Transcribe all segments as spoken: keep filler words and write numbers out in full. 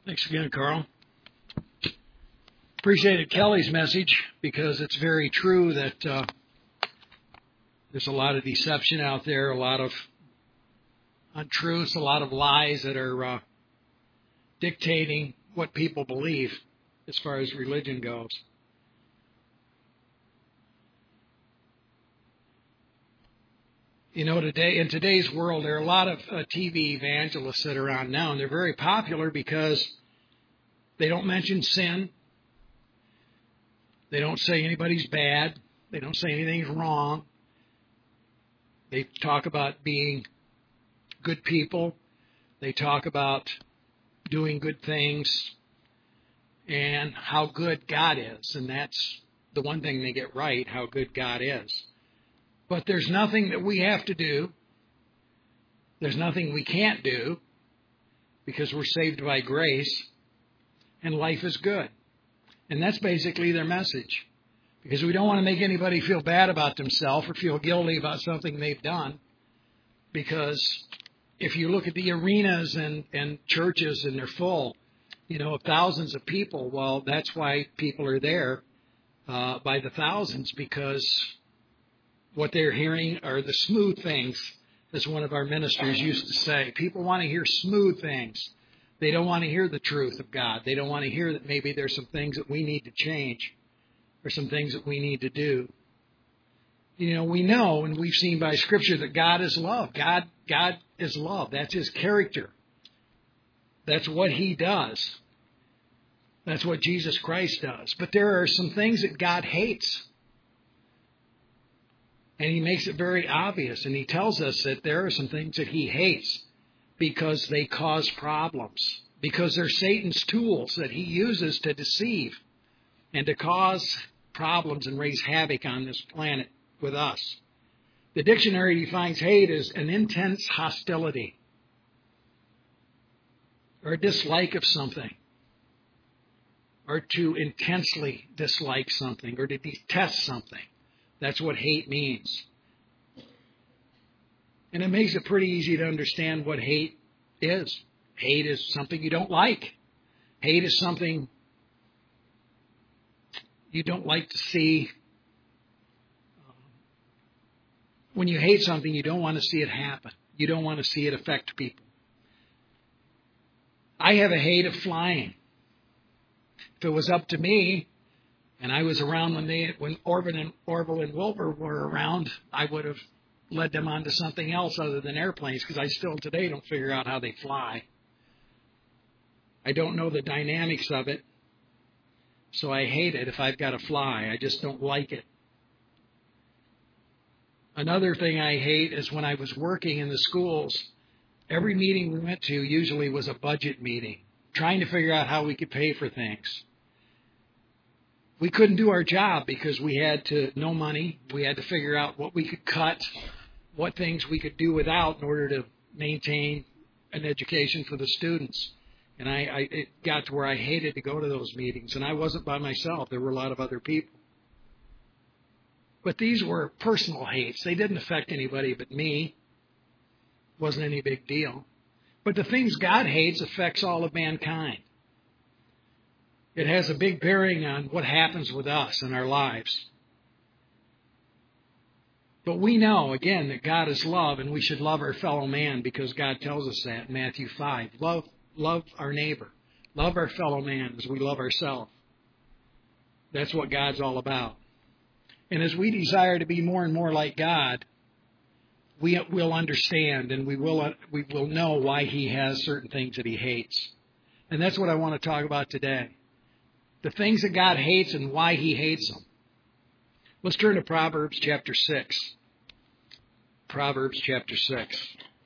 Thanks again, Carl. Appreciated Kelly's message because it's very true that uh, there's a lot of deception out there, a lot of untruths, a lot of lies that are uh, dictating what people believe as far as religion goes. You know, today in today's world, there are a lot of uh, T V evangelists that are on now, and they're very popular because they don't mention sin. They don't say anybody's bad. They don't say anything's wrong. They talk about being good people. They talk about doing good things and how good God is. And that's the one thing they get right, how good God is. But there's nothing that we have to do. There's nothing we can't do because we're saved by grace and life is good. And that's basically their message. Because we don't want to make anybody feel bad about themselves or feel guilty about something they've done. Because if you look at the arenas and, and churches and they're full, you know, of thousands of people, well, that's why people are there uh, by the thousands, because what they're hearing are the smooth things, as one of our ministers used to say. People want to hear smooth things. They don't want to hear the truth of God. They don't want to hear that maybe there's some things that we need to change or some things that we need to do. You know, we know and we've seen by Scripture that God is love. God, God is love. That's His character. That's what He does. That's what Jesus Christ does. But there are some things that God hates. And He makes it very obvious. And He tells us that there are some things that He hates because they cause problems. Because they're Satan's tools that he uses to deceive and to cause problems and raise havoc on this planet with us. The dictionary defines hate as an intense hostility or a dislike of something, or to intensely dislike something, or to detest something. That's what hate means. And it makes it pretty easy to understand what hate is. Hate is something you don't like. Hate is something you don't like to see. When you hate something, you don't want to see it happen. You don't want to see it affect people. I have a hate of flying. If it was up to me, and I was around when they, when Orville and Orville and Wilbur were around, I would have led them on to something else other than airplanes, because I still today don't figure out how they fly. I don't know the dynamics of it, so I hate it if I've got to fly. I just don't like it. Another thing I hate is when I was working in the schools, every meeting we went to usually was a budget meeting, trying to figure out how we could pay for things. We couldn't do our job because we had to no money. We had to figure out what we could cut, what things we could do without in order to maintain an education for the students. And I, I it got to where I hated to go to those meetings. And I wasn't by myself. There were a lot of other people. But these were personal hates. They didn't affect anybody but me. It wasn't any big deal. But the things God hates affects all of mankind. It has a big bearing on what happens with us in our lives. But we know, again, that God is love, and we should love our fellow man because God tells us that in Matthew five. Love, love our neighbor. Love our fellow man as we love ourselves. That's what God's all about. And as we desire to be more and more like God, we will understand and we will we will know why He has certain things that He hates. And that's what I want to talk about today. The things that God hates and why He hates them. Let's turn to Proverbs chapter six. Proverbs chapter six.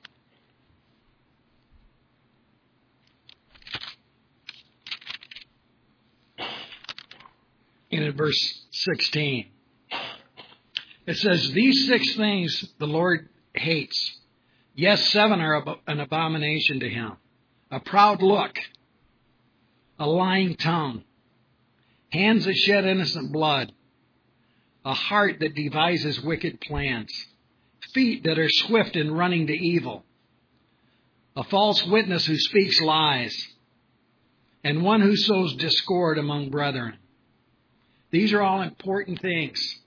And in verse sixteen, it says, "These six things the Lord hates. Yes, seven are an abomination to Him. A proud look, a lying tongue, hands that shed innocent blood, a heart that devises wicked plans, feet that are swift in running to evil, a false witness who speaks lies, and one who sows discord among brethren. These are all important things.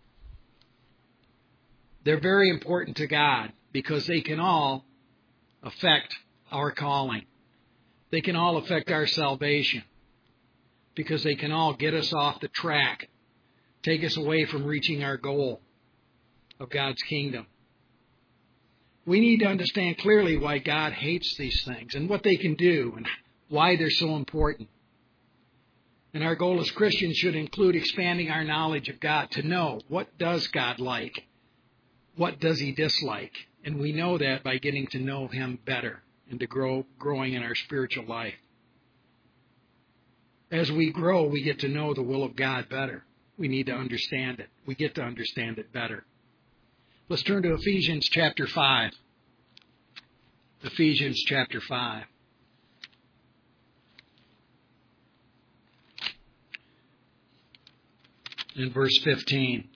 They're very important to God because they can all affect our calling. They can all affect our salvation because they can all get us off the track, take us away from reaching our goal of God's kingdom. We need to understand clearly why God hates these things and what they can do and why they're so important. And our goal as Christians should include expanding our knowledge of God to know what does God like, what does He dislike, and we know that by getting to know Him better and to grow, growing in our spiritual life. As we grow, we get to know the will of God better. We need to understand it. We get to understand it better. Let's turn to Ephesians chapter five. Ephesians chapter five. In verse fifteen.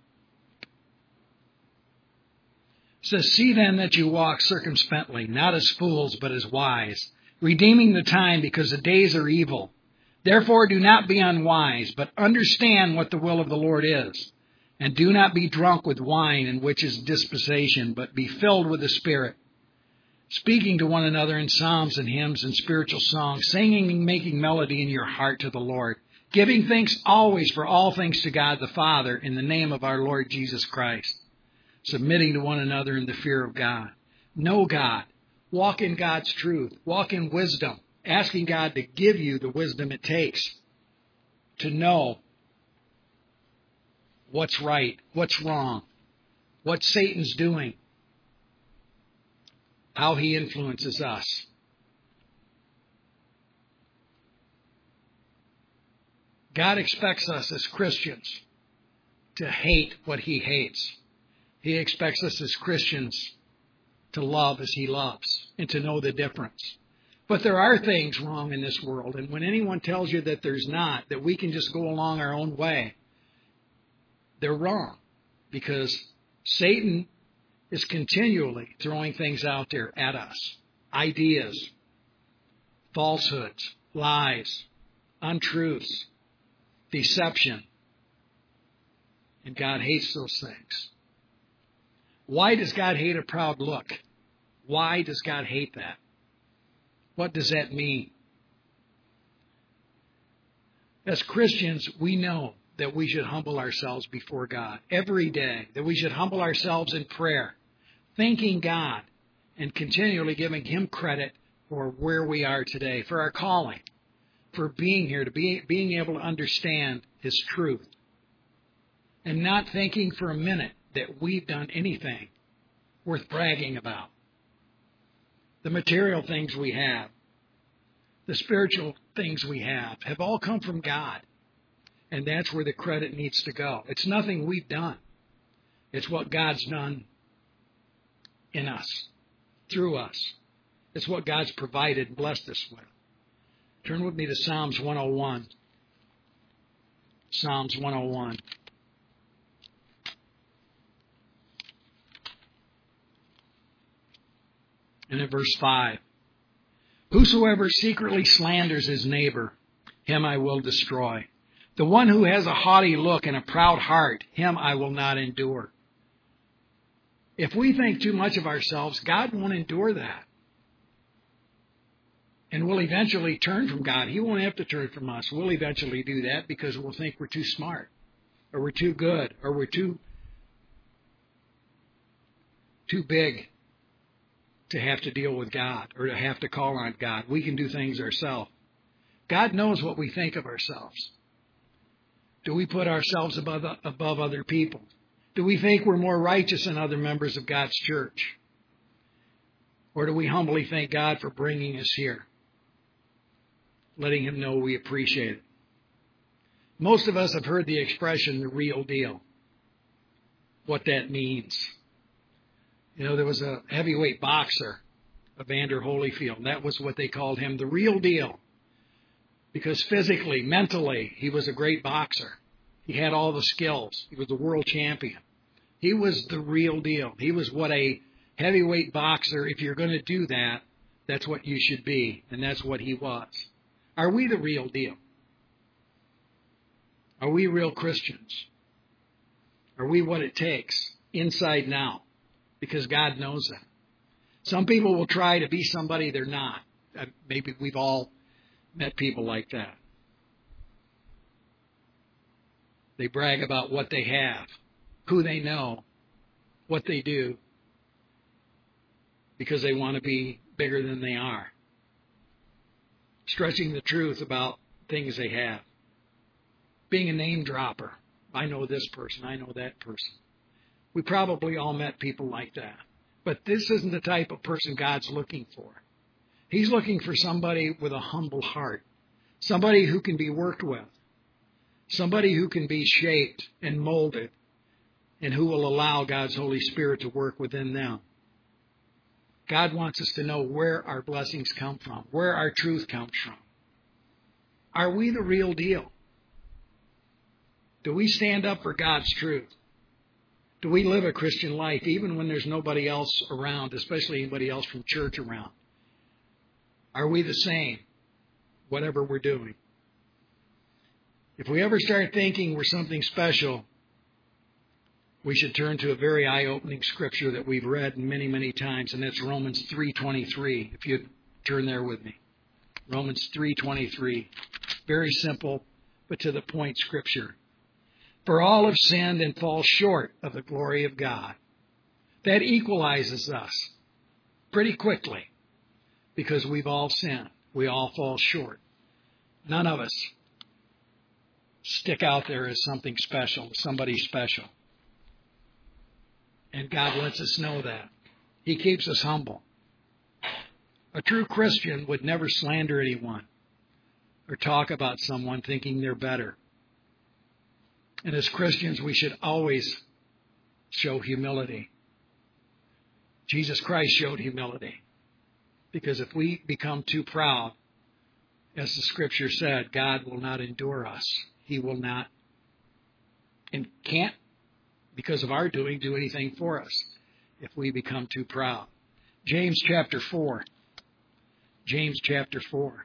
It says, "See then that you walk circumspectly, not as fools, but as wise, redeeming the time because the days are evil. Therefore do not be unwise, but understand what the will of the Lord is. And do not be drunk with wine, in which is dissipation, but be filled with the Spirit, speaking to one another in psalms and hymns and spiritual songs, singing and making melody in your heart to the Lord, giving thanks always for all things to God the Father in the name of our Lord Jesus Christ, submitting to one another in the fear of God. Know God. Walk in God's truth. Walk in wisdom, asking God to give you the wisdom it takes to know what's right, what's wrong, what Satan's doing, how he influences us. God expects us as Christians to hate what He hates. He expects us as Christians to love as He loves and to know the difference. But there are things wrong in this world, and when anyone tells you that there's not, that we can just go along our own way, they're wrong, because Satan is continually throwing things out there at us. Ideas, falsehoods, lies, untruths, deception. And God hates those things. Why does God hate a proud look? Why does God hate that? What does that mean? As Christians, we know that we should humble ourselves before God every day, that we should humble ourselves in prayer, thanking God and continually giving Him credit for where we are today, for our calling, for being here, to be, being able to understand His truth, and not thinking for a minute that we've done anything worth bragging about. The material things we have, the spiritual things we have, have all come from God. And that's where the credit needs to go. It's nothing we've done. It's what God's done in us, through us. It's what God's provided and blessed us with. Turn with me to Psalms one oh one. Psalms one oh one. And in verse five, "Whosoever secretly slanders his neighbor, him I will destroy. The one who has a haughty look and a proud heart, him I will not endure." If we think too much of ourselves, God won't endure that. And we'll eventually turn from God. He won't have to turn from us. We'll eventually do that because we'll think we're too smart, or we're too good, or we're too, too big to have to deal with God or to have to call on God. We can do things ourselves. God knows what we think of ourselves. Do we put ourselves above, above other people? Do we think we're more righteous than other members of God's church? Or do we humbly thank God for bringing us here, letting Him know we appreciate it? Most of us have heard the expression, the real deal, what that means. You know, there was a heavyweight boxer, Evander Holyfield. That was what they called him, the real deal. Because physically, mentally, he was a great boxer. He had all the skills. He was the world champion. He was the real deal. He was what a heavyweight boxer, if you're going to do that, that's what you should be. And that's what he was. Are we the real deal? Are we real Christians? Are we what it takes inside and out? Because God knows that. Some people will try to be somebody they're not. Maybe we've all met people like that. They brag about what they have, who they know, what they do, because they want to be bigger than they are. Stretching the truth about things they have. Being a name dropper. I know this person, I know that person. We probably all met people like that. But this isn't the type of person God's looking for. He's looking for somebody with a humble heart. Somebody who can be worked with. Somebody who can be shaped and molded, and who will allow God's Holy Spirit to work within them. God wants us to know where our blessings come from, where our truth comes from. Are we the real deal? Do we stand up for God's truth? Do we live a Christian life even when there's nobody else around, especially anybody else from church around? Are we the same, whatever we're doing? If we ever start thinking we're something special, we should turn to a very eye-opening scripture that we've read many, many times, and that's Romans three twenty-three. If you'd turn there with me. Romans three twenty-three. Very simple, but to the point scripture. For all have sinned and fall short of the glory of God. That equalizes us pretty quickly because we've all sinned. We all fall short. None of us stick out there as something special, somebody special. And God lets us know that. He keeps us humble. A true Christian would never slander anyone or talk about someone thinking they're better. And as Christians, we should always show humility. Jesus Christ showed humility. Because if we become too proud, as the scripture said, God will not endure us. He will not and can't, because of our doing, do anything for us if we become too proud. James chapter four. James chapter four.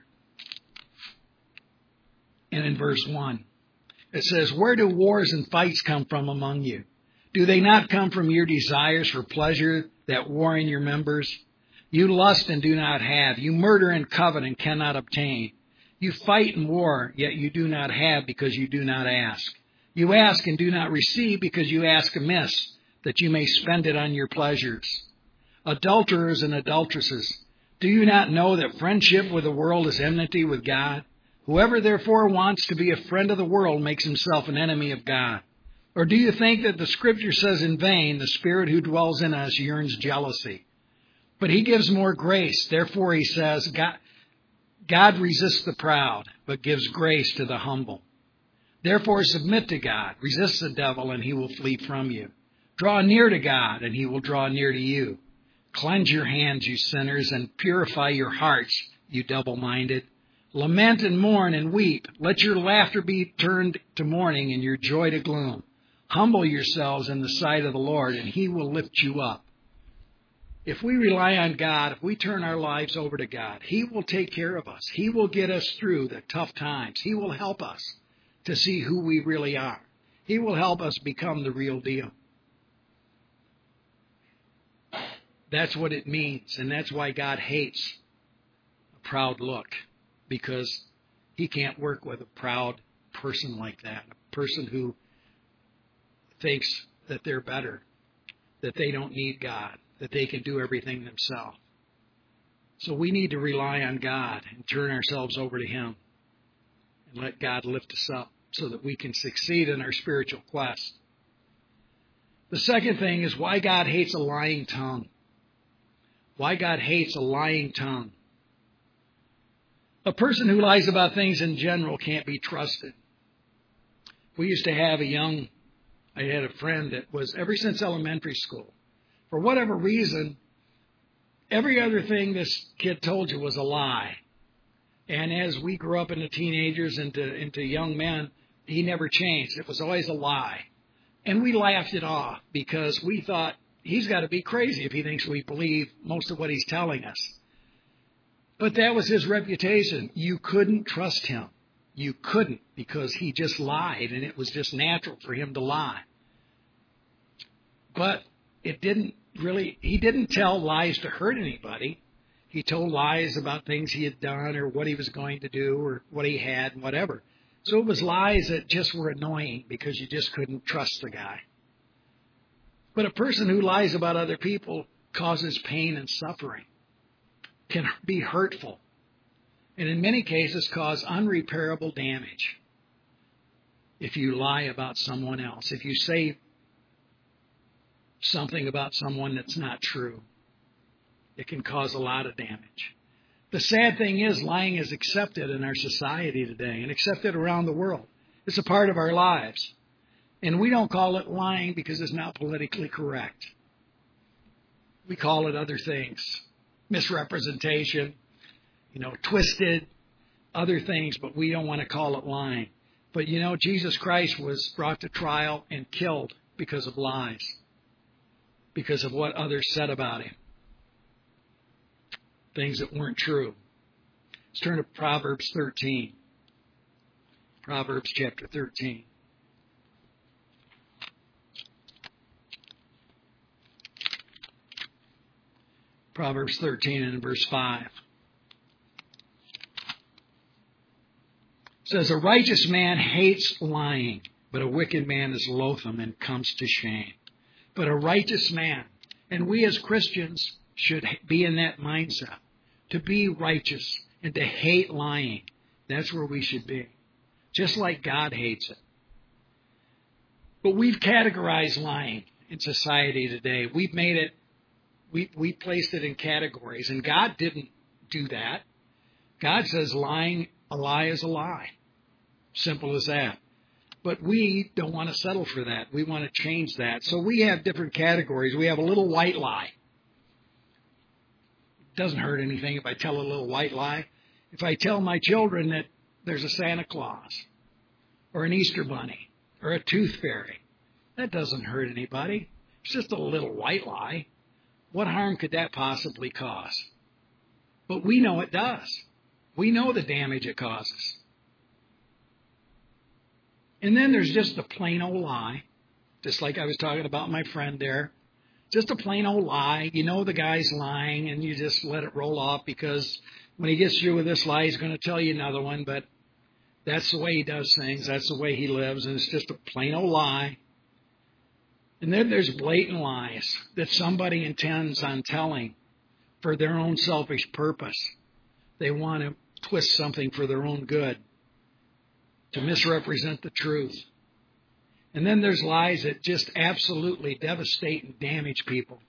And in verse one. It says, where do wars and fights come from among you? Do they not come from your desires for pleasure that war in your members? You lust and do not have. You murder and covet and cannot obtain. You fight and war, yet you do not have because you do not ask. You ask and do not receive because you ask amiss, that you may spend it on your pleasures. Adulterers and adulteresses, do you not know that friendship with the world is enmity with God? Whoever therefore wants to be a friend of the world makes himself an enemy of God. Or do you think that the scripture says in vain, the Spirit who dwells in us yearns jealousy? But he gives more grace. Therefore he says, God, God resists the proud, but gives grace to the humble. Therefore submit to God. Resist the devil, and he will flee from you. Draw near to God, and he will draw near to you. Cleanse your hands, you sinners, and purify your hearts, you double-minded. Lament and mourn and weep. Let your laughter be turned to mourning and your joy to gloom. Humble yourselves in the sight of the Lord, and he will lift you up. If we rely on God, if we turn our lives over to God, he will take care of us. He will get us through the tough times. He will help us to see who we really are. He will help us become the real deal. That's what it means, and that's why God hates a proud look. Because he can't work with a proud person like that, a person who thinks that they're better, that they don't need God, that they can do everything themselves. So we need to rely on God and turn ourselves over to him and let God lift us up so that we can succeed in our spiritual quest. The second thing is why God hates a lying tongue. Why God hates a lying tongue. A person who lies about things in general can't be trusted. We used to have a young, I had a friend that was, ever since elementary school, for whatever reason, every other thing this kid told you was a lie. And as we grew up into teenagers, into, into young men, he never changed. It was always a lie. And we laughed it off because we thought, he's got to be crazy if he thinks we believe most of what he's telling us. But that was his reputation. You couldn't trust him. You couldn't, because he just lied, and it was just natural for him to lie. But it didn't really, he didn't tell lies to hurt anybody. He told lies about things he had done or what he was going to do or what he had and whatever. So it was lies that just were annoying because you just couldn't trust the guy. But a person who lies about other people causes pain and suffering, can be hurtful, and in many cases cause unrepairable damage. If you lie about someone else, if you say something about someone that's not true, it can cause a lot of damage. The sad thing is, lying is accepted in our society today and accepted around the world. It's a part of our lives. And we don't call it lying because it's not politically correct. We call it other things. Misrepresentation, you know, twisted, other things, but we don't want to call it lying. But you know, Jesus Christ was brought to trial and killed because of lies, because of what others said about him. Things that weren't true. Let's turn to Proverbs thirteen. Proverbs chapter thirteen. Proverbs thirteen and verse five. It says, a righteous man hates lying, but a wicked man is loathsome and comes to shame. But a righteous man, and we as Christians should be in that mindset, to be righteous and to hate lying. That's where we should be, just like God hates it. But we've categorized lying in society today. We've made it, we, we placed it in categories, and God didn't do that. God says lying, a lie is a lie. Simple as that. But we don't want to settle for that. We want to change that. So we have different categories. We have a little white lie. It doesn't hurt anything if I tell a little white lie. If I tell my children that there's a Santa Claus or an Easter bunny or a tooth fairy, that doesn't hurt anybody. It's just a little white lie. What harm could that possibly cause? But we know it does. We know the damage it causes. And then there's just a plain old lie, just like I was talking about my friend there. Just a plain old lie. You know the guy's lying, and you just let it roll off because when he gets through with this lie, he's going to tell you another one, but that's the way he does things. That's the way he lives, and it's just a plain old lie. And then there's blatant lies that somebody intends on telling for their own selfish purpose. They want to twist something for their own good, to misrepresent the truth. And then there's lies that just absolutely devastate and damage people.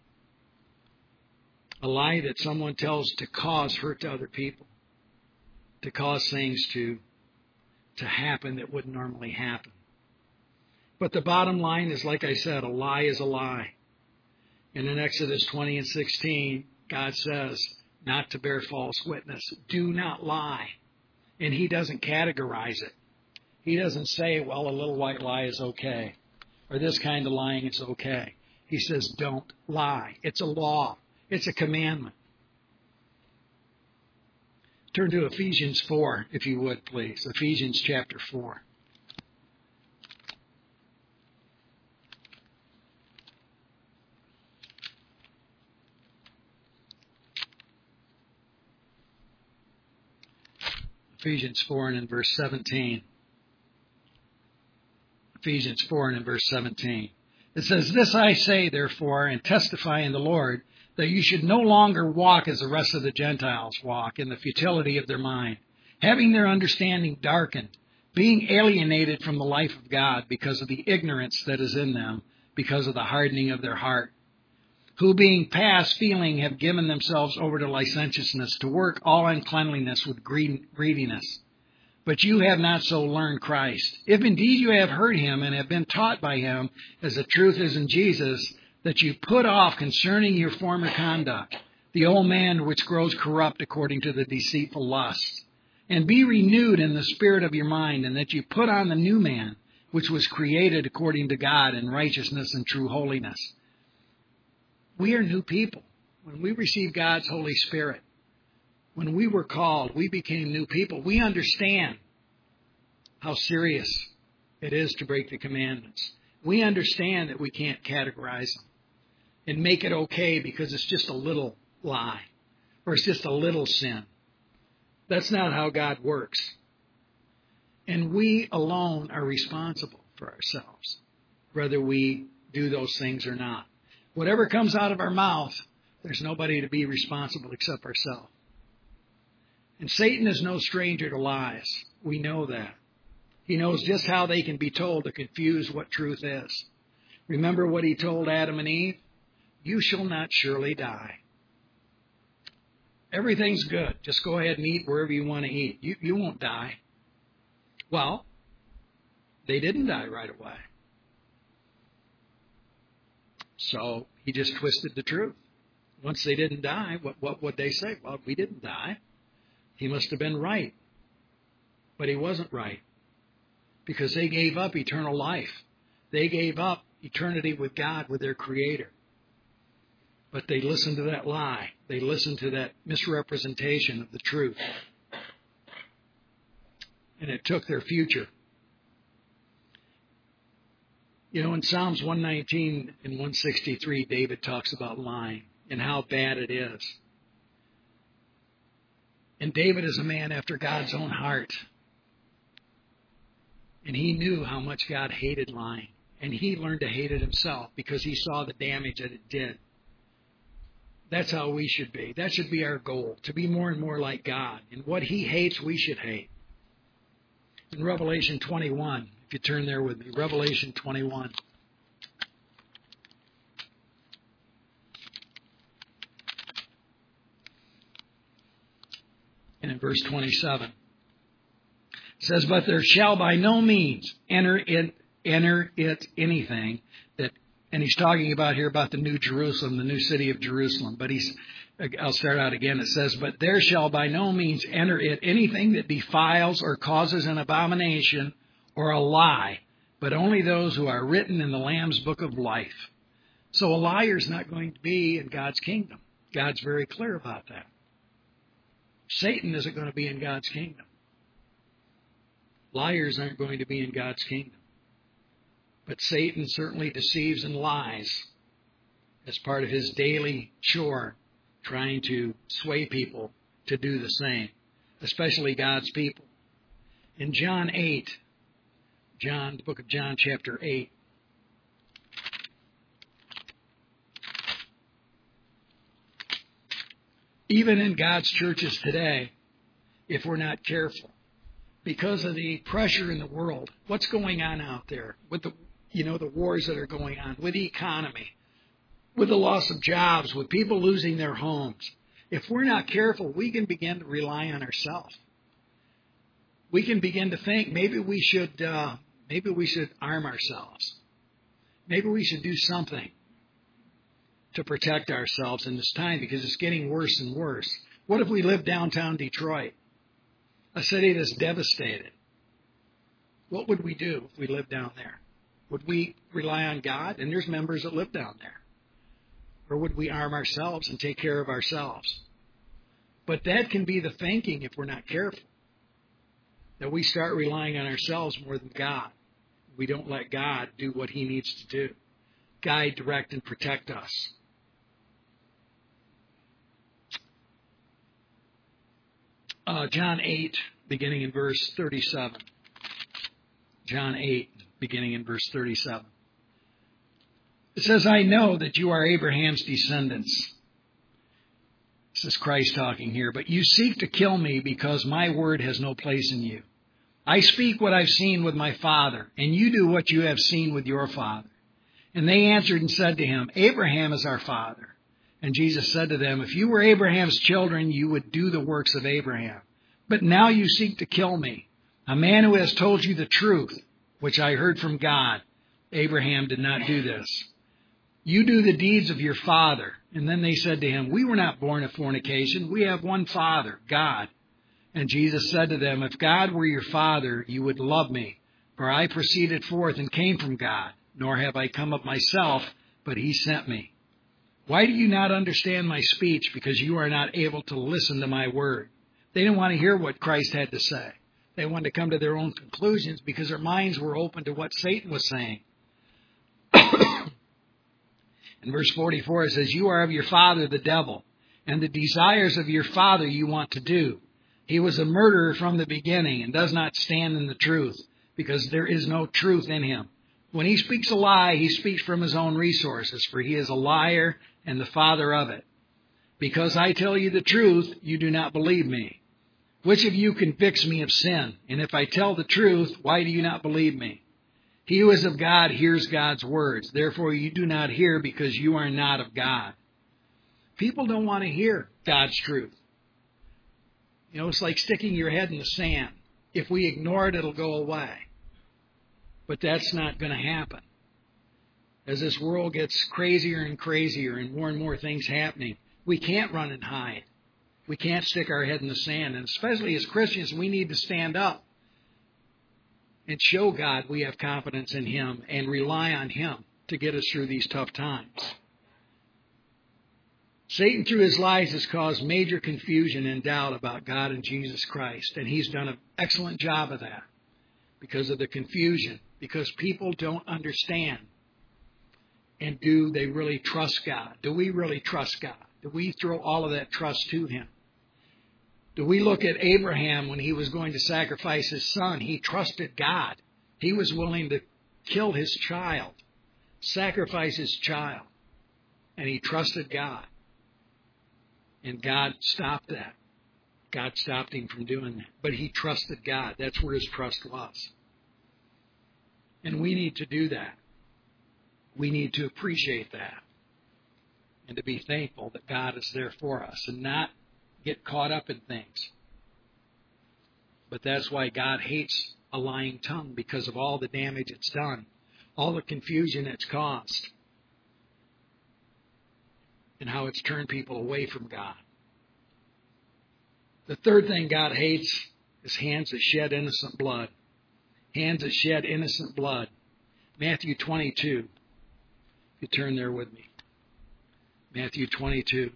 A lie that someone tells to cause hurt to other people, to cause things to, to happen that wouldn't normally happen. But the bottom line is, like I said, a lie is a lie. And in Exodus twenty and sixteen, God says not to bear false witness. Do not lie. And he doesn't categorize it. He doesn't say, well, a little white lie is okay, or this kind of lying is okay. He says, don't lie. It's a law. It's a commandment. Turn to Ephesians four, if you would, please. Ephesians chapter four. Ephesians four and in verse seventeen. Ephesians four and in verse seventeen. It says, this I say, therefore, and testify in the Lord, that you should no longer walk as the rest of the Gentiles walk, in the futility of their mind, having their understanding darkened, being alienated from the life of God because of the ignorance that is in them, because of the hardening of their heart, who being past feeling have given themselves over to licentiousness, to work all uncleanliness with greediness. But you have not so learned Christ. If indeed you have heard him and have been taught by him, as the truth is in Jesus, that you put off concerning your former conduct the old man which grows corrupt according to the deceitful lusts, and be renewed in the spirit of your mind, and that you put on the new man, which was created according to God in righteousness and true holiness. We are new people. When we receive God's Holy Spirit, When we were called, we became new people. We understand how serious it is to break the commandments. We understand that we can't categorize them and make it okay because it's just a little lie or it's just a little sin. That's not how God works. And we alone are responsible for ourselves, whether we do those things or not. Whatever comes out of our mouth, there's nobody to be responsible except ourselves. And Satan is no stranger to lies. We know that. He knows just how they can be told to confuse what truth is. Remember what he told Adam and Eve? You shall not surely die. Everything's good. Just go ahead and eat wherever you want to eat. You, you won't die. Well, they didn't die right away. So he just twisted the truth. Once they didn't die, what, what would they say? Well, we didn't die. He must have been right. But he wasn't right. Because they gave up eternal life. They gave up eternity with God, with their Creator. But they listened to that lie. They listened to that misrepresentation of the truth. And it took their future. You know, in Psalms one nineteen and one sixty-three, David talks about lying and how bad it is. And David is a man after God's own heart. And he knew how much God hated lying. And he learned to hate it himself because he saw the damage that it did. That's how we should be. That should be our goal, to be more and more like God. And what he hates, we should hate. In Revelation twenty-one, if you turn there with me, Revelation twenty-one. And in verse twenty-seven, it says, but there shall by no means enter it, enter it anything that, and he's talking about here about the new Jerusalem, the new city of Jerusalem. But he's, I'll start out again. It says, but there shall by no means enter it anything that defiles or causes an abomination or a lie, but only those who are written in the Lamb's book of life. So a liar's not going to be in God's kingdom. God's very clear about that. Satan isn't going to be in God's kingdom. Liars aren't going to be in God's kingdom. But Satan certainly deceives and lies as part of his daily chore, trying to sway people to do the same, especially God's people. In John eight, John, the book of John, chapter eight, even in God's churches today, if we're not careful, because of the pressure in the world, what's going on out there with the, you know, the wars that are going on, with the economy, with the loss of jobs, with people losing their homes. If we're not careful, we can begin to rely on ourselves. We can begin to think maybe we should, uh, maybe we should arm ourselves. Maybe we should do something to protect ourselves in this time because it's getting worse and worse. What if we lived downtown Detroit, a city that's devastated? What would we do if we lived down there? Would we rely on God? And there's members that live down there. Or would we arm ourselves and take care of ourselves? But that can be the thinking if we're not careful. That we start relying on ourselves more than God. We don't let God do what he needs to do. Guide, direct, and protect us. Uh, John eight, beginning in verse thirty-seven. John eight, beginning in verse thirty-seven. It says, I know that you are Abraham's descendants. This is Christ talking here. But you seek to kill me because my word has no place in you. I speak what I've seen with my father, and you do what you have seen with your father. And they answered and said to him, Abraham is our father. And Jesus said to them, if you were Abraham's children, you would do the works of Abraham. But now you seek to kill me, a man who has told you the truth, which I heard from God. Abraham did not do this. You do the deeds of your father. And then they said to him, we were not born of fornication. We have one Father, God. And Jesus said to them, if God were your Father, you would love me, for I proceeded forth and came from God, nor have I come of myself, but he sent me. Why do you not understand my speech? Because you are not able to listen to my word. They didn't want to hear what Christ had to say. They wanted to come to their own conclusions because their minds were open to what Satan was saying. In verse forty-four, it says, you are of your father, the devil, and the desires of your father you want to do. He was a murderer from the beginning and does not stand in the truth, because there is no truth in him. When he speaks a lie, he speaks from his own resources, for he is a liar and the father of it. Because I tell you the truth, you do not believe me. Which of you convicts me of sin? And if I tell the truth, why do you not believe me? He who is of God hears God's words. Therefore you do not hear, because you are not of God. People don't want to hear God's truth. You know, it's like sticking your head in the sand. If we ignore it, it'll go away. But that's not going to happen. As this world gets crazier and crazier and more and more things happening, we can't run and hide. We can't stick our head in the sand. And especially as Christians, we need to stand up and show God we have confidence in Him and rely on Him to get us through these tough times. Satan, through his lies, has caused major confusion and doubt about God and Jesus Christ. And he's done an excellent job of that because of the confusion, because people don't understand. And do they really trust God? Do we really trust God? Do we throw all of that trust to Him? Do we look at Abraham when he was going to sacrifice his son? He trusted God. He was willing to kill his child, sacrifice his child, and he trusted God. And God stopped that. God stopped him from doing that. But he trusted God. That's where his trust was. And we need to do that. We need to appreciate that. And to be thankful that God is there for us and not get caught up in things. But that's why God hates a lying tongue, because of all the damage it's done, all the confusion it's caused, and how it's turned people away from God. The third thing God hates is hands that shed innocent blood. Hands that shed innocent blood. Matthew twenty-two. If you turn there with me. Matthew twenty-two.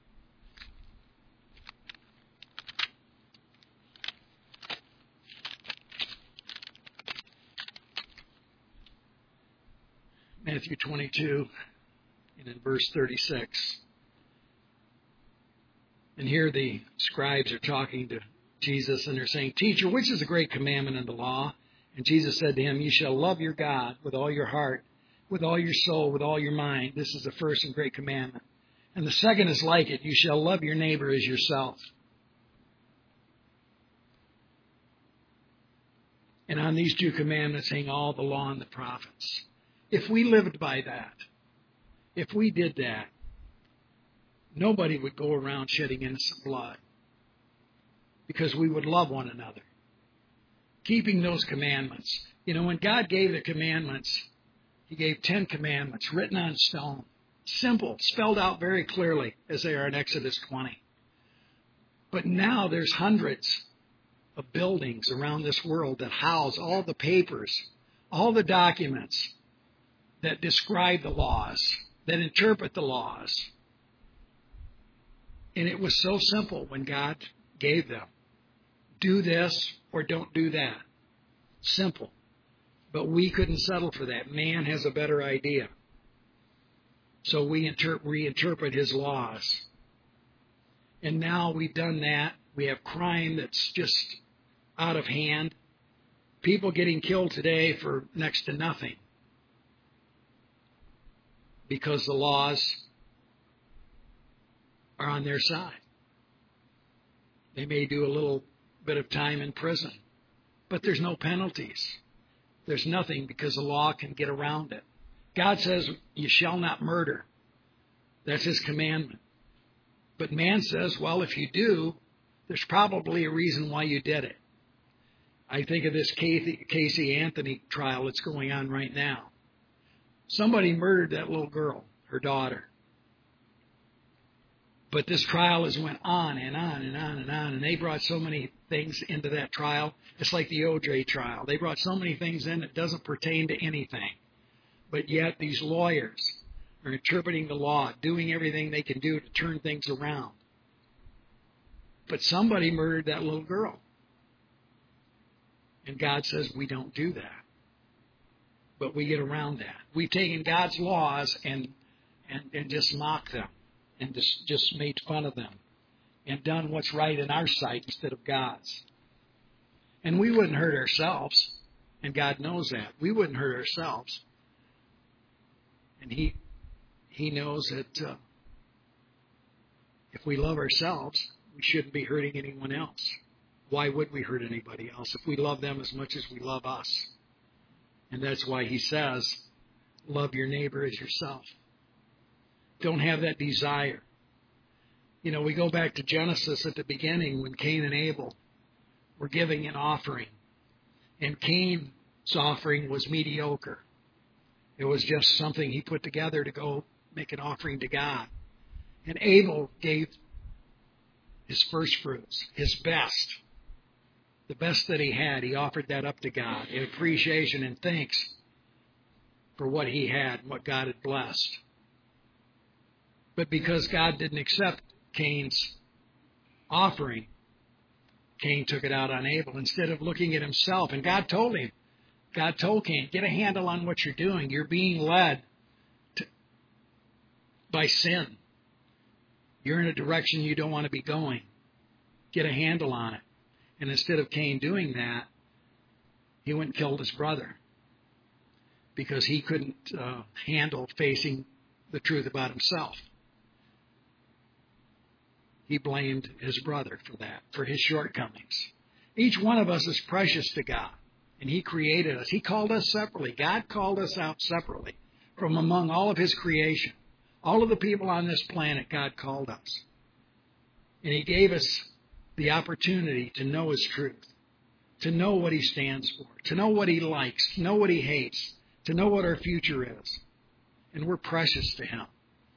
Matthew twenty-two, and in verse thirty-six. And here the scribes are talking to Jesus, and they're saying, Teacher, which is the great commandment in the law? And Jesus said to him, You shall love your God with all your heart, with all your soul, with all your mind. This is the first and great commandment. And the second is like it. You shall love your neighbor as yourself. And on these two commandments hang all the law and the prophets. If we lived by that, if we did that, nobody would go around shedding innocent blood, because we would love one another. Keeping those commandments. You know, when God gave the commandments, He gave ten commandments written on stone. Simple, spelled out very clearly, as they are in Exodus twenty. But now there's hundreds of buildings around this world that house all the papers, all the documents that describe the laws, that interpret the laws. And it was so simple when God gave them. Do this or don't do that. Simple. But we couldn't settle for that. Man has a better idea. So we inter- reinterpret His laws. And now we've done that. We have crime that's just out of hand. People getting killed today for next to nothing, because the laws are on their side. They may do a little bit of time in prison, but there's no penalties. There's nothing, because the law can get around it. God says, you shall not murder. That's His commandment. But man says, well, if you do, there's probably a reason why you did it. I think of this Casey Anthony trial that's going on right now. Somebody murdered that little girl, her daughter. But this trial has went on and on and on and on, and they brought so many things into that trial. It's like the O J trial. They brought so many things in that doesn't pertain to anything. But yet these lawyers are interpreting the law, doing everything they can do to turn things around. But somebody murdered that little girl. And God says we don't do that. But we get around that. We've taken God's laws and and, and just mocked them and just, just made fun of them and done what's right in our sight instead of God's. And we wouldn't hurt ourselves, and God knows that. We wouldn't hurt ourselves. And He He knows that uh, if we love ourselves, we shouldn't be hurting anyone else. Why would we hurt anybody else if we love them as much as we love us? And that's why He says, love your neighbor as yourself. Don't have that desire. You know, we go back to Genesis at the beginning when Cain and Abel were giving an offering. And Cain's offering was mediocre. It was just something he put together to go make an offering to God. And Abel gave his first fruits, his best. The best that he had, he offered that up to God in appreciation and thanks for what he had and what God had blessed. But because God didn't accept Cain's offering, Cain took it out on Abel instead of looking at himself. And God told him, God told Cain, get a handle on what you're doing. You're being led to, by sin. You're in a direction you don't want to be going. Get a handle on it. And instead of Cain doing that, he went and killed his brother because he couldn't uh, handle facing the truth about himself. He blamed his brother for that, for his shortcomings. Each one of us is precious to God, and He created us. He called us separately. God called us out separately from among all of His creation. All of the people on this planet, God called us. And He gave us the opportunity to know His truth, to know what He stands for, to know what He likes, to know what He hates, to know what our future is. And we're precious to Him.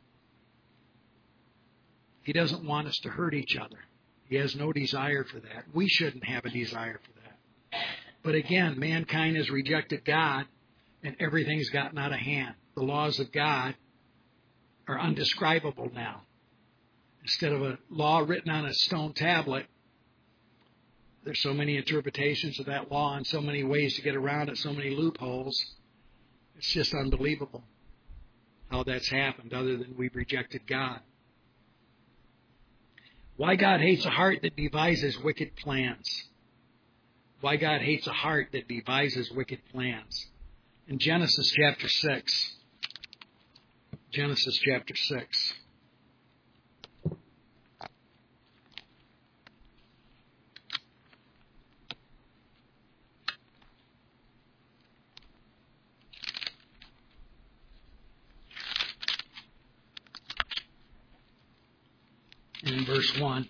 He doesn't want us to hurt each other. He has no desire for that. We shouldn't have a desire for that. But again, mankind has rejected God, and everything's gotten out of hand. The laws of God are undescribable now. Instead of a law written on a stone tablet, there's so many interpretations of that law and so many ways to get around it, so many loopholes. It's just unbelievable how that's happened, other than we've rejected God. Why God hates a heart that devises wicked plans. Why God hates a heart that devises wicked plans. In Genesis chapter six. Genesis chapter six. In verse one.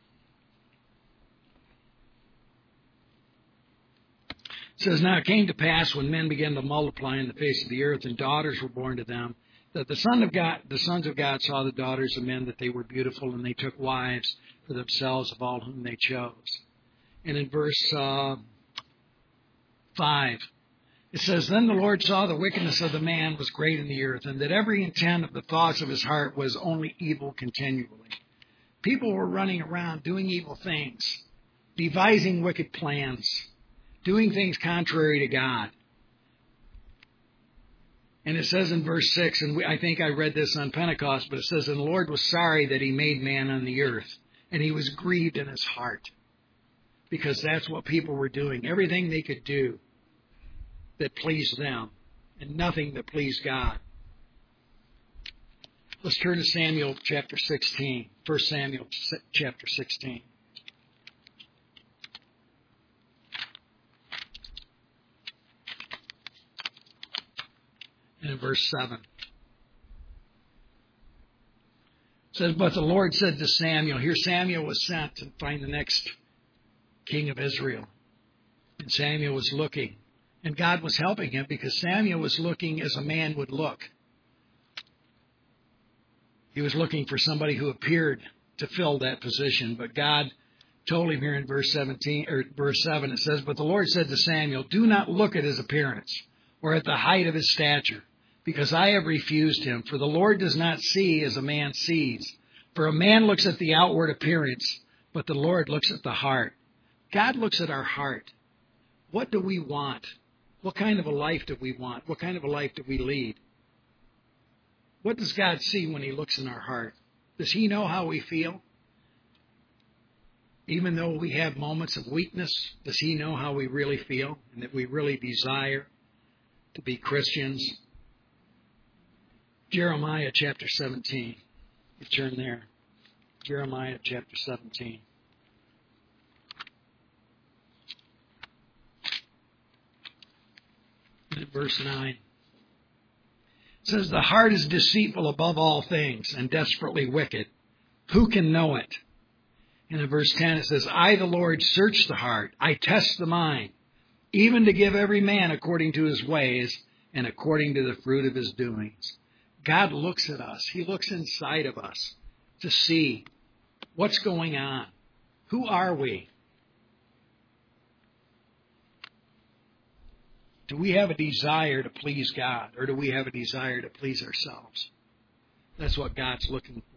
It says, now it came to pass when men began to multiply in the face of the earth and daughters were born to them, that the son of God, the sons of God saw the daughters of men that they were beautiful, and they took wives for themselves of all whom they chose. And in verse uh, five, it says, then the Lord saw the wickedness of the man was great in the earth, and that every intent of the thoughts of his heart was only evil continually. People were running around doing evil things, devising wicked plans, doing things contrary to God. And it says in verse six, and we, I think I read this on Pentecost, but it says, and the Lord was sorry that He made man on the earth, and He was grieved in His heart, because that's what people were doing. Everything they could do that pleased them, and nothing that pleased God. Let's turn to Samuel chapter sixteen. First Samuel chapter sixteen. And in verse seven. It says, but the Lord said to Samuel, here Samuel was sent to find the next king of Israel. And Samuel was looking. And God was helping him because Samuel was looking as a man would look. He was looking for somebody who appeared to fill that position. But God told him here in verse seventeen or verse seven, it says, but the Lord said to Samuel, do not look at his appearance or at the height of his stature, because I have refused him. For the Lord does not see as a man sees. For a man looks at the outward appearance, but the Lord looks at the heart. God looks at our heart. What do we want? What kind of a life do we want? What kind of a life do we lead? What does God see when he looks in our heart? Does he know how we feel? Even though we have moments of weakness, does he know how we really feel and that we really desire to be Christians? Jeremiah chapter seventeen. You turn there. Jeremiah chapter seventeen. And at verse nine. It says, the heart is deceitful above all things and desperately wicked. Who can know it? And in verse ten it says, I, the Lord, search the heart. I test the mind, even to give every man according to his ways and according to the fruit of his doings. God looks at us. He looks inside of us to see what's going on. Who are we? Do we have a desire to please God, or do we have a desire to please ourselves? That's what God's looking for.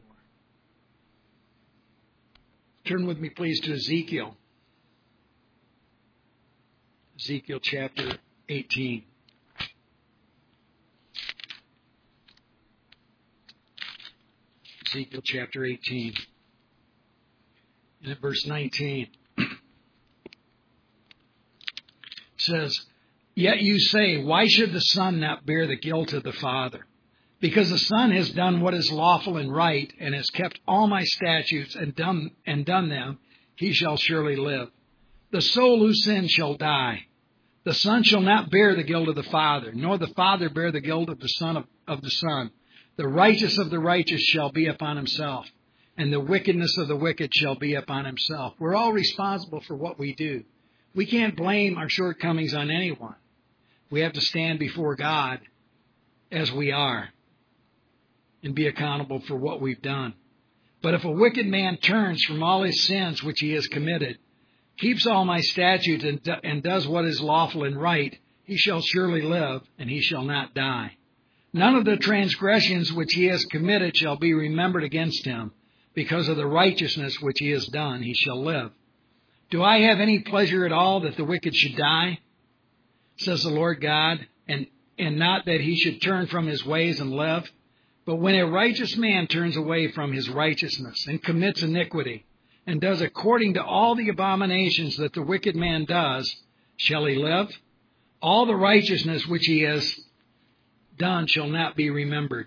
Turn with me, please, to Ezekiel. Ezekiel chapter eighteen. Ezekiel chapter eighteen. And at verse nineteen, it says, yet you say, why should the Son not bear the guilt of the Father? Because the Son has done what is lawful and right, and has kept all my statutes and done, and done them, he shall surely live. The soul who sins shall die. The Son shall not bear the guilt of the Father, nor the Father bear the guilt of the Son of, of the Son. The righteous of the righteous shall be upon himself, and the wickedness of the wicked shall be upon himself. We're all responsible for what we do. We can't blame our shortcomings on anyone. We have to stand before God as we are and be accountable for what we've done. But if a wicked man turns from all his sins which he has committed, keeps all my statutes and, do, and does what is lawful and right, he shall surely live, and he shall not die. None of the transgressions which he has committed shall be remembered against him. Because of the righteousness which he has done, he shall live. Do I have any pleasure at all that the wicked should die? Says the Lord God, and, and not that he should turn from his ways and live. But when a righteous man turns away from his righteousness and commits iniquity, and does according to all the abominations that the wicked man does, shall he live? All the righteousness which he has done shall not be remembered,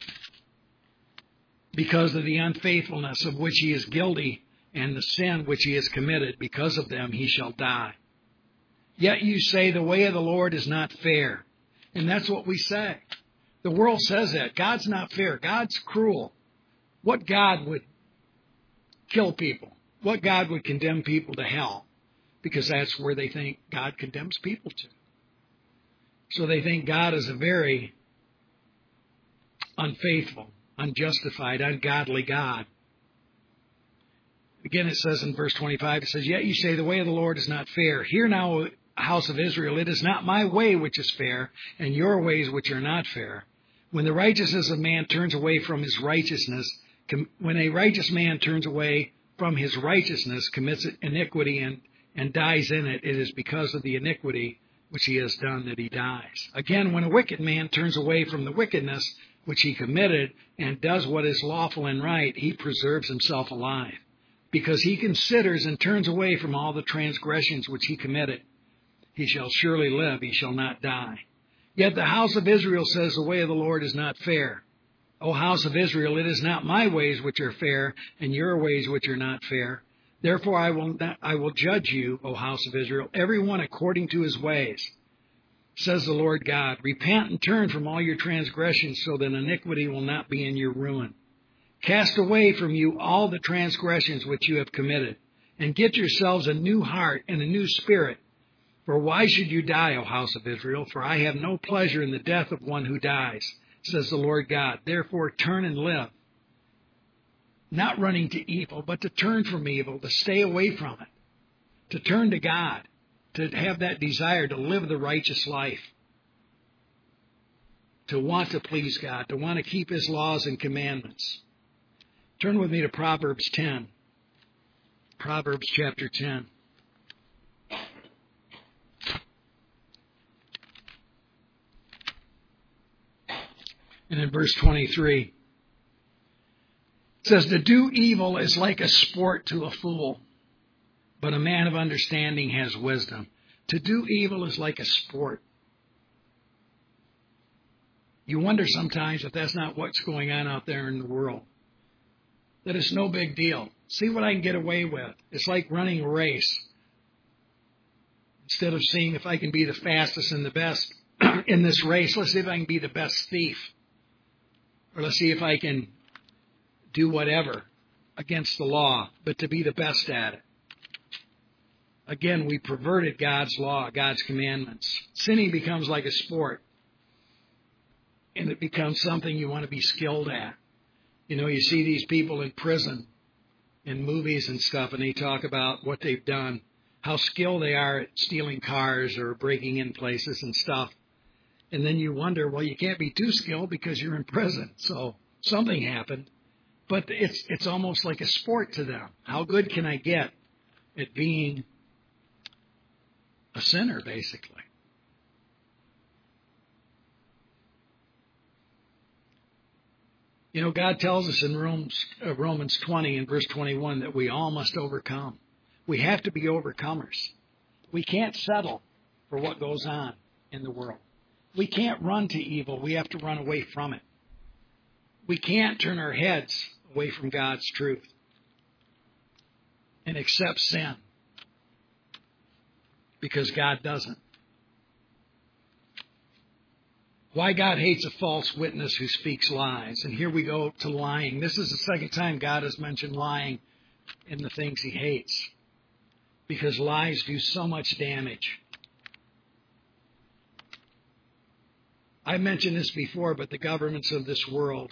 because of the unfaithfulness of which he is guilty, and the sin which he has committed, because of them he shall die. Yet you say the way of the Lord is not fair. And that's what we say. The world says that. God's not fair. God's cruel. What God would kill people? What God would condemn people to hell? Because that's where they think God condemns people to. So they think God is a very unfaithful, unjustified, ungodly God. Again, it says in verse twenty-five, it says, yet you say the way of the Lord is not fair. Hear now, house of Israel, it is not my way which is fair, and your ways which are not fair. When the righteousness of man turns away from his righteousness, com- when a righteous man turns away from his righteousness, commits iniquity and, and dies in it, it is because of the iniquity which he has done that he dies. Again, when a wicked man turns away from the wickedness which he committed and does what is lawful and right, he preserves himself alive, because he considers and turns away from all the transgressions which he committed. He shall surely live, he shall not die. Yet the house of Israel says the way of the Lord is not fair. O house of Israel, it is not my ways which are fair, and your ways which are not fair. Therefore I will not, I will judge you, O house of Israel, every one according to his ways. Says the Lord God, repent and turn from all your transgressions, so that iniquity will not be in your ruin. Cast away from you all the transgressions which you have committed, and get yourselves a new heart and a new spirit. For why should you die, O house of Israel? For I have no pleasure in the death of one who dies, says the Lord God. Therefore turn and live. Not running to evil, but to turn from evil, to stay away from it, to turn to God, to have that desire to live the righteous life. to want to please God, to want to keep His laws and commandments. Turn with me to Proverbs ten. Proverbs chapter ten. And in verse twenty-three, it says, to do evil is like a sport to a fool, but a man of understanding has wisdom. To do evil is like a sport. You wonder sometimes if that's not what's going on out there in the world. That it's no big deal. See what I can get away with. It's like running a race. Instead of seeing if I can be the fastest and the best in this race, let's see if I can be the best thief. Or let's see if I can do whatever against the law, but to be the best at it. Again, we perverted God's law, God's commandments. Sinning becomes like a sport. And it becomes something you want to be skilled at. You know, you see these people in prison, in movies and stuff, and they talk about what they've done, how skilled they are at stealing cars or breaking in places and stuff. And then you wonder, well, you can't be too skilled because you're in prison. So something happened. But it's it's almost like a sport to them. How good can I get at being a sinner, basically? You know, God tells us in Romans, uh, Romans twenty and verse twenty-one that we all must overcome. We have to be overcomers. We can't settle for what goes on in the world. We can't run to evil. We have to run away from it. We can't turn our heads away from God's truth and accept sin because God doesn't. Why God hates a false witness who speaks lies. And here we go to lying. This is the second time God has mentioned lying in the things He hates. Because lies do so much damage. I mentioned this before, but the governments of this world,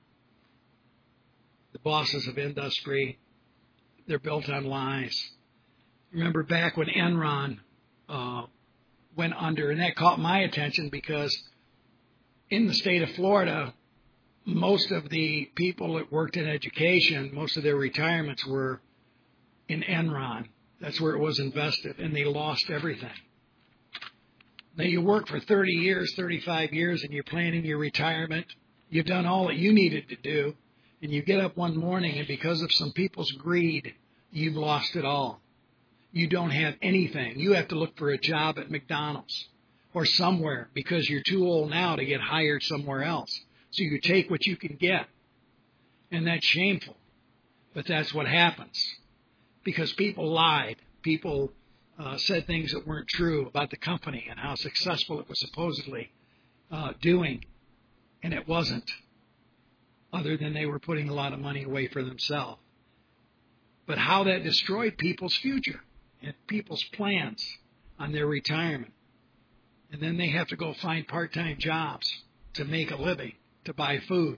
the bosses of industry, they're built on lies. Remember back when Enron uh, went under, and that caught my attention because in the state of Florida, most of the people that worked in education, most of their retirements were in Enron. That's where it was invested, and they lost everything. Now, you work for thirty years, thirty-five years, and you're planning your retirement. You've done all that you needed to do, and you get up one morning, and because of some people's greed, you've lost it all. You don't have anything. You have to look for a job at McDonald's or somewhere because you're too old now to get hired somewhere else. So you take what you can get. And that's shameful. But that's what happens. Because people lied. People uh, said things that weren't true about the company and how successful it was supposedly uh, doing. And it wasn't. Other than they were putting a lot of money away for themselves. But how that destroyed people's future and people's plans on their retirement. And then they have to go find part-time jobs to make a living, to buy food.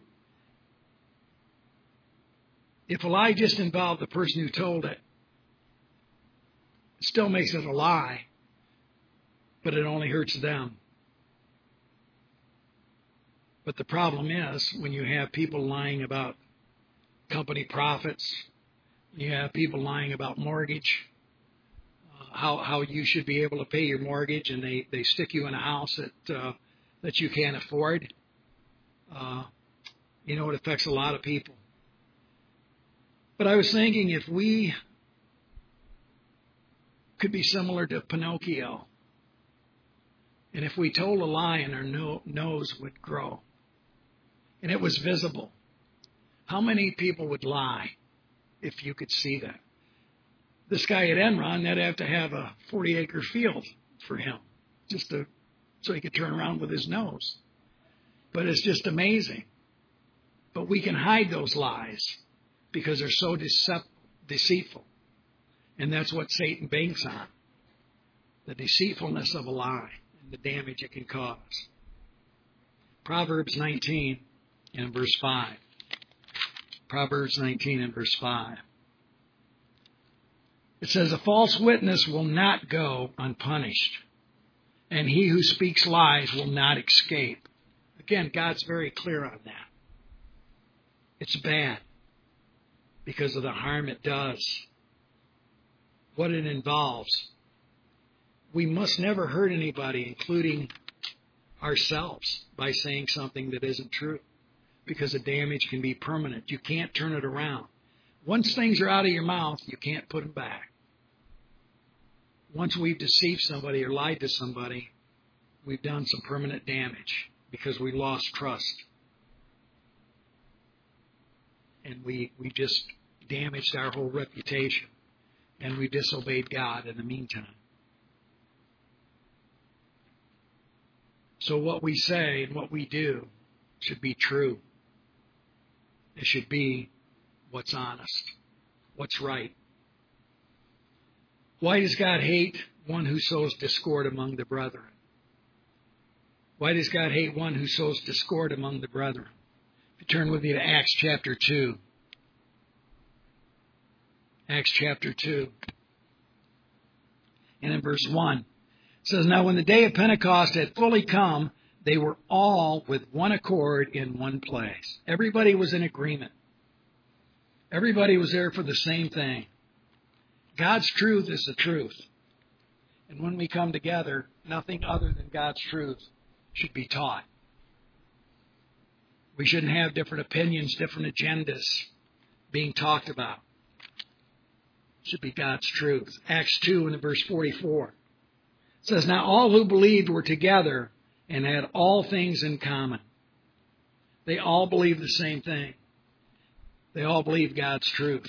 If a lie just involved the person who told it, it still makes it a lie, but it only hurts them. But the problem is when you have people lying about company profits, you have people lying about mortgage, How, how you should be able to pay your mortgage, and they, they stick you in a house that uh, that you can't afford. Uh, you know, it affects a lot of people. But I was thinking if we could be similar to Pinocchio, and if we told a lie and our no, nose would grow, and it was visible, how many people would lie if you could see that? This guy at Enron, they'd have to have a forty-acre field for him, just to, so he could turn around with his nose. But it's just amazing. But we can hide those lies because they're so decept- deceitful. And that's what Satan banks on, the deceitfulness of a lie and the damage it can cause. Proverbs nineteen and verse five. Proverbs nineteen and verse five. It says, a false witness will not go unpunished, and he who speaks lies will not escape. Again, God's very clear on that. It's bad because of the harm it does, what it involves. We must never hurt anybody, including ourselves, by saying something that isn't true, because the damage can be permanent. You can't turn it around. Once things are out of your mouth, you can't put them back. Once we've deceived somebody or lied to somebody, we've done some permanent damage because we lost trust. And we, we just damaged our whole reputation. And we disobeyed God in the meantime. So what we say and what we do should be true. It should be what's honest, what's right. Why does God hate one who sows discord among the brethren? Why does God hate one who sows discord among the brethren? If you turn with me to Acts chapter two. Acts chapter two. And in verse one, it says, Now when the day of Pentecost had fully come, they were all with one accord in one place. Everybody was in agreement. Everybody was there for the same thing. God's truth is the truth. And when we come together, nothing other than God's truth should be taught. We shouldn't have different opinions, different agendas being talked about. It should be God's truth. Acts two and verse forty-four. It says, Now all who believed were together and had all things in common. They all believed the same thing. They all believed God's truth.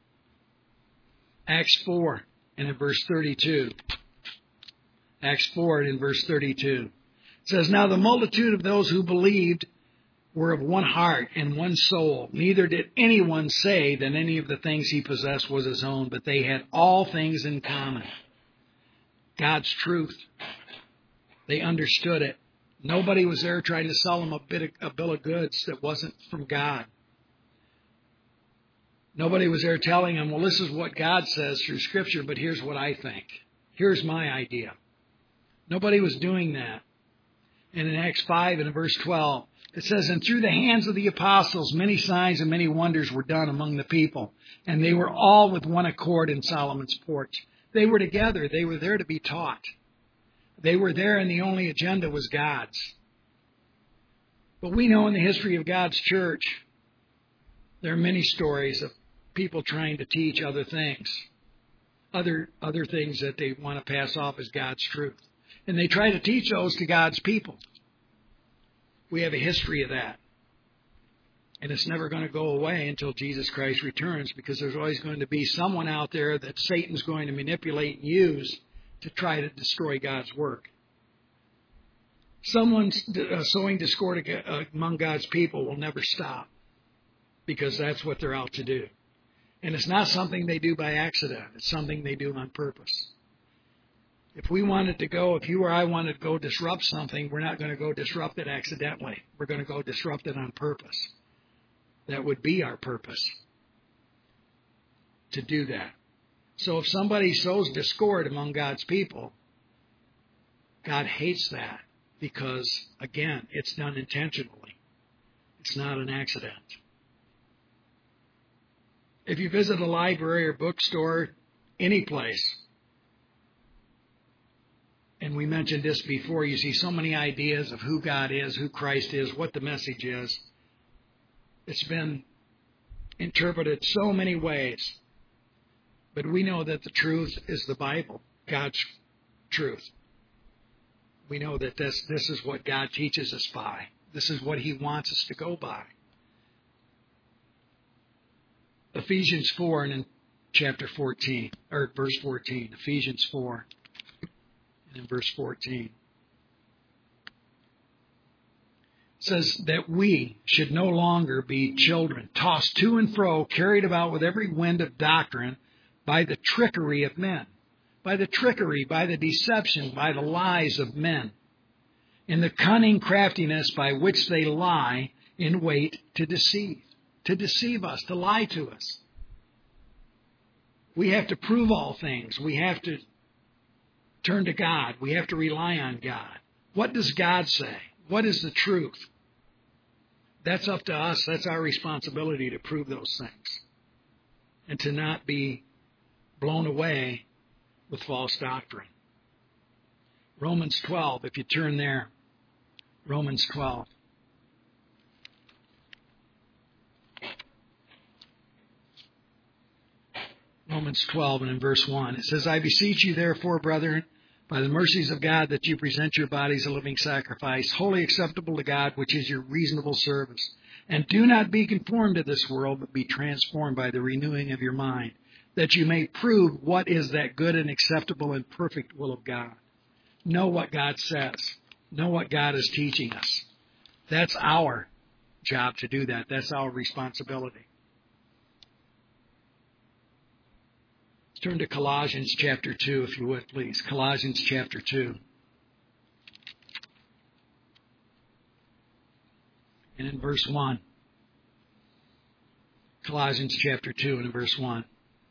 Acts four and in verse thirty-two. Acts four and in verse thirty-two. It says, Now the multitude of those who believed were of one heart and one soul. Neither did anyone say that any of the things he possessed was his own, but they had all things in common. God's truth. They understood it. Nobody was there trying to sell them a, bit of, a bill of goods that wasn't from God. Nobody was there telling them, well, this is what God says through Scripture, but here's what I think. Here's my idea. Nobody was doing that. And in Acts five and in verse twelve, it says, And through the hands of the apostles, many signs and many wonders were done among the people. And they were all with one accord in Solomon's porch. They were together. They were there to be taught. They were there and the only agenda was God's. But we know in the history of God's church, there are many stories of people trying to teach other things. Other, other things that they want to pass off as God's truth. And they try to teach those to God's people. We have a history of that. And it's never going to go away until Jesus Christ returns, because there's always going to be someone out there that Satan's going to manipulate and use to try to destroy God's work. Someone uh, sowing discord among God's people will never stop, because that's what they're out to do. And it's not something they do by accident. It's something they do on purpose. If we wanted to go, if you or I wanted to go disrupt something, we're not going to go disrupt it accidentally. We're going to go disrupt it on purpose. That would be our purpose, to do that. So if somebody sows discord among God's people, God hates that because, again, it's done intentionally. It's not an accident. If you visit a library or bookstore, any place, and we mentioned this before, you see so many ideas of who God is, who Christ is, what the message is. It's been interpreted so many ways. But we know that the truth is the Bible, God's truth. We know that this, this is what God teaches us by. This is what He wants us to go by. Ephesians four and in chapter fourteen, or verse fourteen, Ephesians four and in verse fourteen. Says that we should no longer be children, tossed to and fro, carried about with every wind of doctrine by the trickery of men, by the trickery, by the deception, by the lies of men, in the cunning craftiness by which they lie in wait to deceive, to deceive us, to lie to us. We have to prove all things. We have to turn to God. We have to rely on God. What does God say? What is the truth? that's up to us. That's our responsibility to prove those things and to not be blown away with false doctrine. Romans twelve, if you turn there, Romans twelve. Romans twelve and in verse one, it says, I beseech you therefore, brethren, by the mercies of God, that you present your bodies a living sacrifice, wholly acceptable to God, which is your reasonable service. And do not be conformed to this world, but be transformed by the renewing of your mind, that you may prove what is that good and acceptable and perfect will of God. Know what God says. Know what God is teaching us. That's our job to do that. That's our responsibility. Let's turn to Colossians chapter two, if you would, please. Colossians chapter two. And in verse one. Colossians chapter two and in verse one.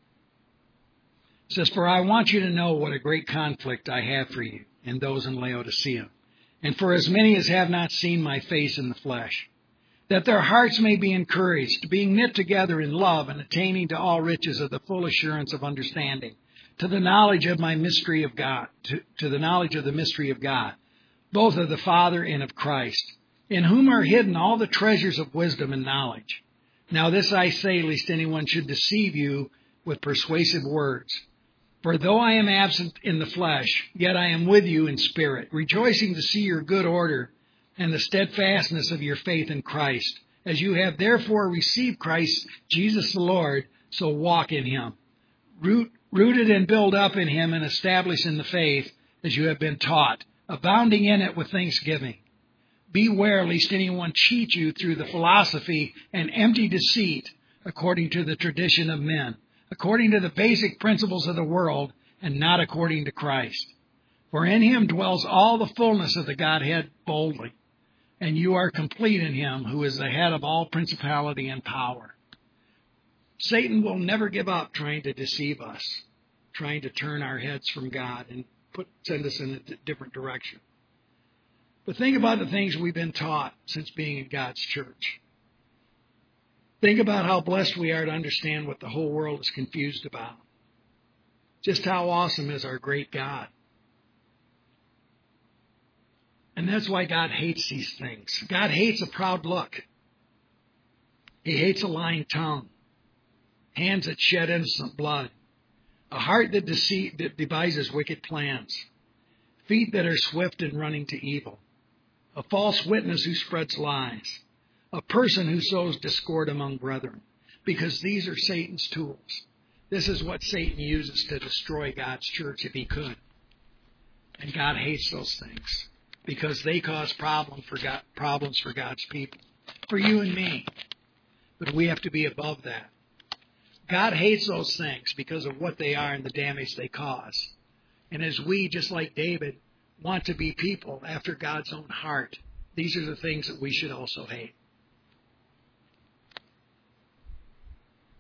It says, For I want you to know what a great conflict I have for you and those in Laodicea, and for as many as have not seen my face in the flesh, that their hearts may be encouraged, being knit together in love and attaining to all riches of the full assurance of understanding, to the knowledge of my mystery of God, to, to the knowledge of the mystery of God, both of the Father and of Christ, in whom are hidden all the treasures of wisdom and knowledge. Now this I say, lest anyone should deceive you with persuasive words. For though I am absent in the flesh, yet I am with you in spirit, rejoicing to see your good order and the steadfastness of your faith in Christ. As you have therefore received Christ Jesus the Lord, so walk in him, Root, rooted and built up in him and established in the faith as you have been taught, abounding in it with thanksgiving. Beware lest anyone cheat you through the philosophy and empty deceit, according to the tradition of men, according to the basic principles of the world, and not according to Christ. For in him dwells all the fullness of the Godhead boldly, and you are complete in him who is the head of all principality and power. Satan will never give up trying to deceive us, trying to turn our heads from God and put send us in a different direction. But think about the things we've been taught since being in God's church. Think about how blessed we are to understand what the whole world is confused about. Just how awesome is our great God. And that's why God hates these things. God hates a proud look. He hates a lying tongue, hands that shed innocent blood, a heart that, deceive, that devises wicked plans, feet that are swift in running to evil, a false witness who spreads lies, a person who sows discord among brethren, because these are Satan's tools. This is what Satan uses to destroy God's church if he could. And God hates those things because they cause problem for God, problems for God's people, for you and me. But we have to be above that. God hates those things because of what they are and the damage they cause. And as we, just like David, want to be people after God's own heart, these are the things that we should also hate.